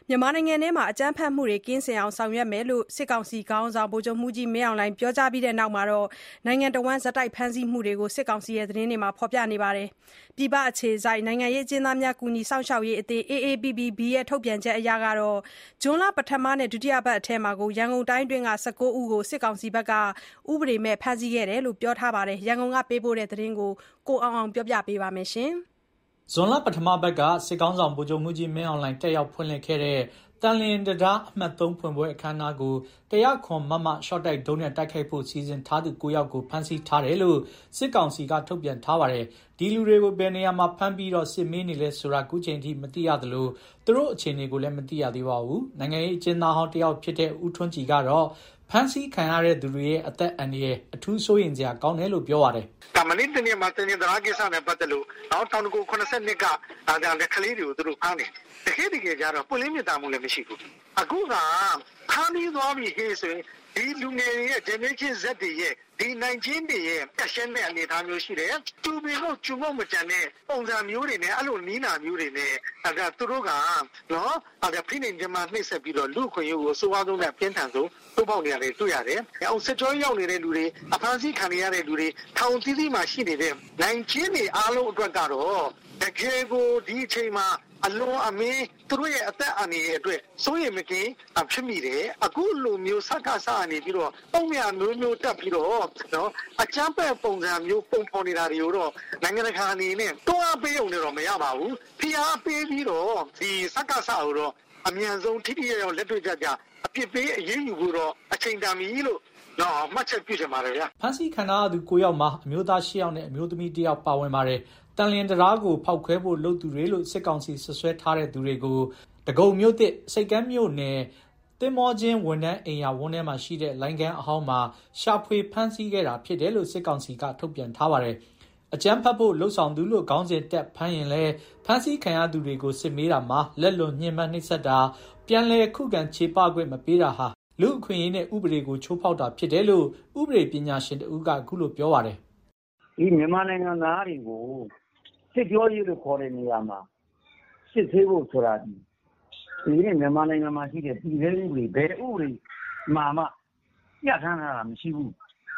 မြန်မာနိုင်ငံထဲမှာအကြမ်းဖက်မှုတွေကင်းစင်အောင်ဆောင်ရွက်မယ်လို့စစ်ကောင်စီခေါင်းဆောင်ဗိုလ်ချုပ်မှူးကြီးမင်းအောင်လှိုင်ပြောကြားပြီးတဲ့နောက်နိုင်ငံတော်ဝန်ဆက်တိုက်ဖမ်းဆီးမှုတွေကိုစစ်ကောင်စီရဲ့သတင်းတွေမှာဖော်ပြနေပါတယ်။ပြည်ပအခြေစိုက်နိုင်ငံရေးအကျဉ်းသားများကူညီစောင့်ရှောက်ရေးအသင်း AAPPB ရဲ့ထုတ်ပြန်ချက်အရဇွန်လပထမနဲ့ဒုတိယပတ်အတွင်းရန်ကုန်တိုင်းအတွင်းက19ဦးကိုစစ်ကောင်စီကဥပဒေမဲ့ဖမ်းဆီးခဲ့တယ်လို့ပြောထားပါတယ်။ရန်ကုန်ကပေးပို့တဲ့သတင်းကိုကိုအောင်အောင်ပြောပြပေးပါမယ်။ဇွန်လပထမပတ်ကစစ်ကောင်းဆောင်ဗိုလ်ချုပ်မှူးကြီးမင်းအောင်လှိုင်တက်ရောက်ဖွင့်လှစ်ခဲ့တဲ့တန်လျင်တံတားအမှတ်3ဖွင့်ပွဲအခမ်းအနားကို100 မမရှော့တိုက်ဒုံးနဲ့တိုက်ခိုက်ဖို့စီစဉ်ထားသူ9ယောက်ကိုဖမ်းဆီးထားတယ်လို့စစ်ကောင်စီကထုတ်ပြန်ထားပါတယ်။ဒီလူတွေကိုဘယ်နေရာမှာဖမ်းပြီးစစ်မေးနေလဲဆိုတာခုချိန်ထိမသိရသလိုသူတို့အခြေအနေကိုလည်းမသိရသေးပါဘူး။နိုင်ငံရေးအကျဉ်းသားဟောင်းတယောက်ဖြစ်တဲ့ဦးထွန်းကြည်ကတော့ဖမ်းဆီးခံရတဲ့သူတွေရဲ့အသက်အန္တရာယ်အထူးစိုးရိမ်စရာကောင်းတယ်လို့ပြောပါတယ်။မနေ့တနေ့မှာတင်တရားကိစ္စနဲ့ပတ်သက်လို့1982ကကလေးတွေကိုသူတို့ဖမ်းတယ်။တကယ်ကြတော့ပွင့်လင်းမြင်သာမှုလည်းမရှိဘူး။အခုကဖမ်းပြီးသွားပြီဟေ့ဆိုရင်ဒီလူငယ်တွေရဲ့ generation Z တွေရဲ့ဒီနိုင်ချင်းတွေရဲ့အရှင်းတဲ့အနေအထားမျိုးရှိတယ်။သူပင်ကိုကျုံမမကြတဲ့ပုံစံမျိုးတွေနဲ့အဲ့လိုနီးနာမျိုးတွေနဲ့သူတို့ကဖိနှိပ်ကြမှာနှိမ့်ဆက်ပြီးတော့လူခွင့်ရုပ်ကိုစိုးဝါးဆုံးနဲ့ပြင်းထန်ဆုံးတိုးပေါက်နေရတယ်တွေ့ရတယ်။အောင်စစ်ကြောရောက်နေတဲ့လူတွေအဖမ်းဆီးခံရတဲ့လူတွေထောင်သီးသီးမှာရှိနေတဲ့နိုင်ချင်းတွေအားလုံးအတွက်ကတော့တကယ်ကိုဒီအချိန်မှာအလွန်အမင်းသူတို့ရဲ့အသက်အန္တရာယ်အတွက်စိုးရိမ်မကင်းဖြစ်မိတယ်အခုလိုမျိုးစကားစားနေပြီးတော့ပုံမြာမျိုးတက်ပြီးတော့အကြမ်းဖက်ပုံစံမျိုးပုံဖော်နေတာတွေကိုတော့နိုင်ငံတကာအနေနဲ့တွန်းအားပေးအောင်လည်းမရပါဘူးဖိအားပေးပြီးတော့ဒီစကားစားကိုတော့အမြန်ဆုံးထိထိရောက်လက်တွေ့ကြအပြစ်ပေးအရေးယူဖို့တော့အချိန်တန်ပြီလို့မှတ်ချက်ပြုချင်ပါတယ်ဗျာဖမ်းဆီးခံရသူ9ယောက်မှာအမျိုးသား10ယောက်နဲ့အမျိုးသမီး1ယောက်ပါဝင်ပါတယ်တန်လျင်တရားကိုဖောက်ခွဲဖို့လုပ်သူတွေလို့စစ်ကောင်စီဆွဆွဲထားတဲ့သူတွေကိုတကုံမြို့သစ်စိတ်ကမ်းမြို့နယ်တင်မောချင်းဝန်ထမ်းအိမ်ယာဝန်းထဲမှာရှိတဲ့လိုင်းကန်းအဟောင်းမှာရှာဖွေဖမ်းဆီးခဲ့တာဖြစ်တယ်လို့စစ်ကောင်စီကထုတ်ပြန်ထားပါတယ်အကြမ်းဖက်ဖို့လှုပ်ဆောင်သူလို့ခေါင်းစဉ်တက်ဖမ်းရင်လဲဖမ်းဆီးခံရသူတွေကိုစစ်မေးတာမှာလက်လွန်ညှဉ်းပန်းနှိပ်စက်တာပြန်လည်ခုခံခြေပခွင့်မပေးတာဟာလူအခွင့်အရေးနဲ့ဥပဒေကိုချိုးဖောက်တာဖြစ်တယ်လို့ဥပဒေပညာရှင်တဦးကအခုလိုပြောပါတယ်ဒီမြန်မာနိုင်ငံသားတွေကိုစစ်ကြောရေးလို့ခေါ်တဲ့နေရာမှာစစ်သေးဖို့ဆိုတာဒီနေ့မြန်မာနိုင်ငံမှာရှိတဲ့ပြည်ထဲဥပဒေဘယ်ဥပဒေမှပြဋ္ဌာန်းတာမရှိဘူး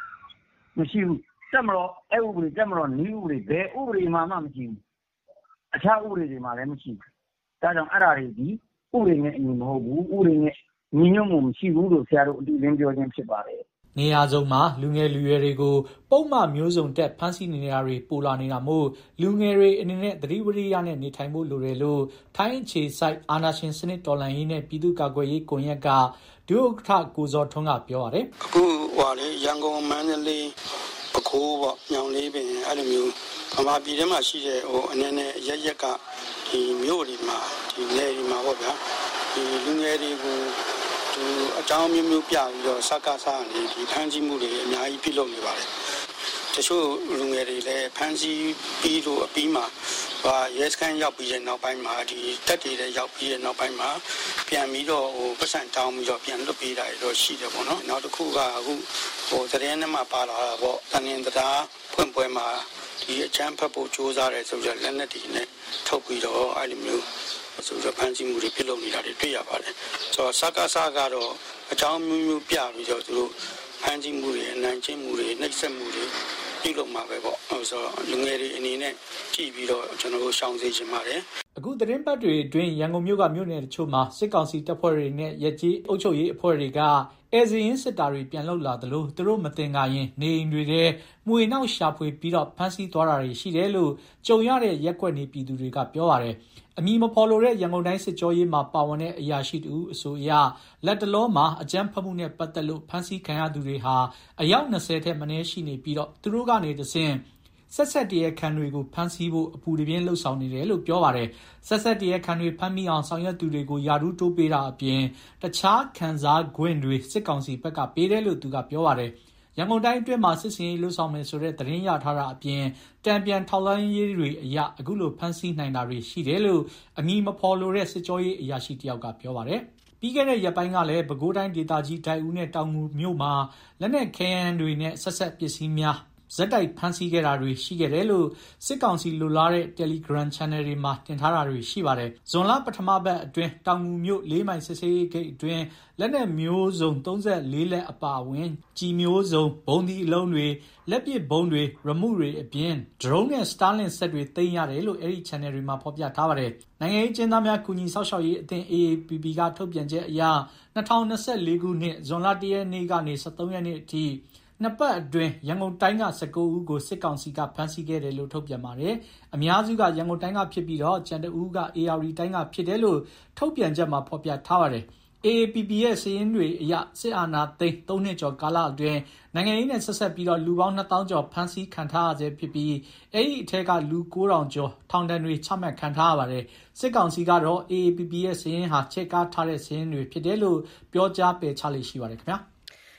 တက်မလို့အဲ့ဥပဒေတက်မလို့နည်းဥပဒေဘယ်ဥပဒေမှမရှိဘူးအခြားဥပဒေတွေမှာလည်းမရှိဘူးဒါကြောင့်အဲ့ဒါတွေဒီဥပဒေနဲ့အညီမဟုတ်ဘူးဥပဒေနဲ့ညီညွတ်မှုမရှိဘူးလို့ဆရာတို့အတူရင်းပြောခြင်းဖြစ်ပါတယ်နေရာစုံမှာလူငယ်လူရွယ်တွေကိုပုံမှန်မျိုးစုံတက်ဖမ်းဆီးနေတာတွေပိုလာနေတာမို့လူငယ်တွေအနေနဲ့သတိဝရိယနဲ့နေထိုင်ဖို့လိုတယ်လို့ထိုင်းအခြေစိုက်အာဏာရှင်စနစ်တော်လှန်ရေးနဲ့ပြည်သူ့ကာကွယ်ရေးကွန်ရက်ကဒုဥက္ကဋ္ဌကိုဇော်ထွန်းကပြောပါတယ်အခုရန်ကုန်မန္တလေးပဲခူးပေါ့ညောင်လေးပင်အဲ့လိုမျိုးဗမာပြည်ထဲမှာရှိတဲ့အနေနဲ့ရက်ကဒီမြို့တွေမှာဒီနယ်တွေမှာပေါ့ဗျာဒီလူငယ်တွေကိုအကြောင်းမျိုးပြပြီးတော့စကားစားနေဒီဖမ်းဆီးမှုတွေအများကြီးပြုလုပ်နေပါတယ်တချို့လူငယ်တွေလည်းဖမ်းဆီးပြီးတော့အပြီးမှာရဲစခန်းရောက်ပြီးတဲ့နောက်ပိုင်းမှာဒီတက်တွေလည်းရောက်ပြီးတဲ့နောက်ပိုင်းမှာပြန်ပြီးတော့ပတ်စံတောင်းပြီးတော့ပြန်လွတ်ပေးတာတော့ရှိတယ်ပေါ့နော်နောက်တစ်ခုကအခုသတင်းထဲမှာပါလာတာပေါ့တန်ရင်တရားဖွင့်ပွဲမှာဒီအချမ်းဖတ်ဖို့စူးစမ်းတယ်ဆိုတော့လက်နက်တွေနဲ့ထုတ်ပြီးတော့အဲ့လိုမျိုးဆိုတော့ဖန်ဆီးမှုတွေပြုလုပ်နေတာတွေတွေ့ရပါတယ်ဆိုတော့စကားစားကတော့အကြောင်းမျိုးပြပြီးတော့သူတို့ဖန်ဆီးမှုတွေအနိုင်ကျင့်မှုတွေနှိပ်စက်မှုတွေပြုလုပ်မှာပဲပေါ့ဆိုတော့လူငယ်တွေအနေနဲ့ကြည့်ပြီးတော့ကျွန်တော်တို့ရှောင်စေချင်ပါတယ်အခုသတင်းပတ်တွေအတွင်းရန်ကုန်မြို့ကမြို့နယ်တချို့မှာစစ်ကောင်စီတပ်ဖွဲ့တွေနဲ့ရဲကြီးအုပ်ချုပ်ရေးအဖွဲ့တွေကအဲဇင်းစစ်တာတွေပြန်လှုပ်လာသလိုသူတို့မတင်ကာရင်နေအိမ်တွေထဲမှွေနောက်ရှာဖွေပြီးတော့ဖမ်းဆီးသွားတာတွေရှိတယ်လို့ကြုံရတဲ့ရက်ွက်နေပြည်သူတွေကပြောပါတယ်အမည်မဖော်လိုတဲ့ရန်ကုန်တိုင်းစစ်ကြောရေးမှာပါဝင်တဲ့အရာရှိတူအဆိုအရလက်တလုံးမှာအကြမ်းဖက်မှုနဲ့ပတ်သက်လို့ဖမ်းဆီးခံရသူတွေဟာအယောက်20ထက်မနည်းရှိနေပြီးတော့သူတို့ကနေတဆင့်ဆက်တရားခံတွေကိုဖမ်းဆီးဖို့အပူတပြင်းလှုပ်ဆောင်နေတယ်လို့ပြောပါတယ်ဆက်တရားခံတွေဖမ်းမိအောင်ဆောင်ရွက်သူတွေကိုယာရုတိုးပေးတာအပြင်တခြားခံစားခွင့်တွေစစ်ကောင်စီဘက်ကပေးတယ်လို့သူကပြောပါတယ်ရန်ကုန်တိုင်းအတွင်းမှာစစ်စင်ရေးလှုပ်ဆောင်မယ်ဆိုတဲ့သတင်းရထားတာအပြင်တံပြန်ထောက်လိုင်းရေးတွေအရအခုလိုဖမ်းဆီးနိုင်တာတွေရှိတယ်လို့အမည်မဖော်လိုတဲ့စစ်ကြောရေးအရာရှိတယောက်ကပြောပါတယ်ပြီးခဲ့တဲ့ရက်ပိုင်းကလည်းပဲခူးတိုင်းဒေသကြီးဒိုက်ဦးနဲ့တောင်ငူမြို့မှာလက်နက်ခဲယမ်းတွေနဲ့ဆက်ပစ္စည်းများဇက်တိုက်ဖမ်းဆီးခဲ့တာတွေရှိခဲ့တယ်လို့စစ်ကောင်စီလိုလားတဲ့ Telegram Channel တွေမှာတင်ထားတာတွေရှိပါတယ်။ဇွန်လပထမပတ်အတွင်းတောင်ငူမြို့၄မိုင်စစ်ဆေးရေးဂိတ်အတွင်းလက်နက်မျိုးစုံ34လက်အပါအဝင်ကြီးမျိုးစုံဘုံဒီအလုံးတွေလက်ပစ်ဘုံတွေရမှုတွေအပြင် drone နဲ့ Starlink ဆက်တွေသိမ်းရတယ်လို့အဲ့ဒီ channel တွေမှာဖော်ပြထားပါတယ်။နိုင်ငံရေးကျင်းသားများကူညီဆောက်ရှောက်ရေးအသင်း AAPP ကထုတ်ပြန်ချက်အရ2024ခုနှစ်ဇွန်လ1ရက်နေ့ကနေ23ရက်နေ့အထိနှစ်ပတ်အတွင်းရန်ကုန်တိုင်းက19ဦးကိုစစ်ကောင်စီကဖမ်းဆီးခဲ့တယ်လို့ထုတ်ပြန်ပါတယ်။အများစုကရန်ကုန်တိုင်းကဖြစ်ပြီးတော့ကျန်တဦးက AR တိုင်းကဖြစ်တယ်လို့ထုတ်ပြန်ချက်မှာဖော်ပြထားပါတယ်။ AAPP ရဲ့စာရင်းတွေအရစစ်အာဏာသိမ်း3နှစ်ကျော်ကာလအတွင်းနိုင်ငံရေးနဲ့ဆက်ဆက်ပြီးတော့လူပေါင်း2000ကျော်ဖမ်းဆီးခံထားရဆဲဖြစ်ပြီးအဲ့ဒီအထက်ကလူ9000ကျော်ထောင်ဒဏ်တွေချမှတ်ခံထားရပါတယ်။စစ်ကောင်စီကတော့ AAPP ရဲ့စာရင်းဟာချဲ့ကားထားတဲ့စာရင်းတွေဖြစ်တယ်လို့ပြောကြားပယ်ချလေးရှိပါတယ်ခင်ဗျာ။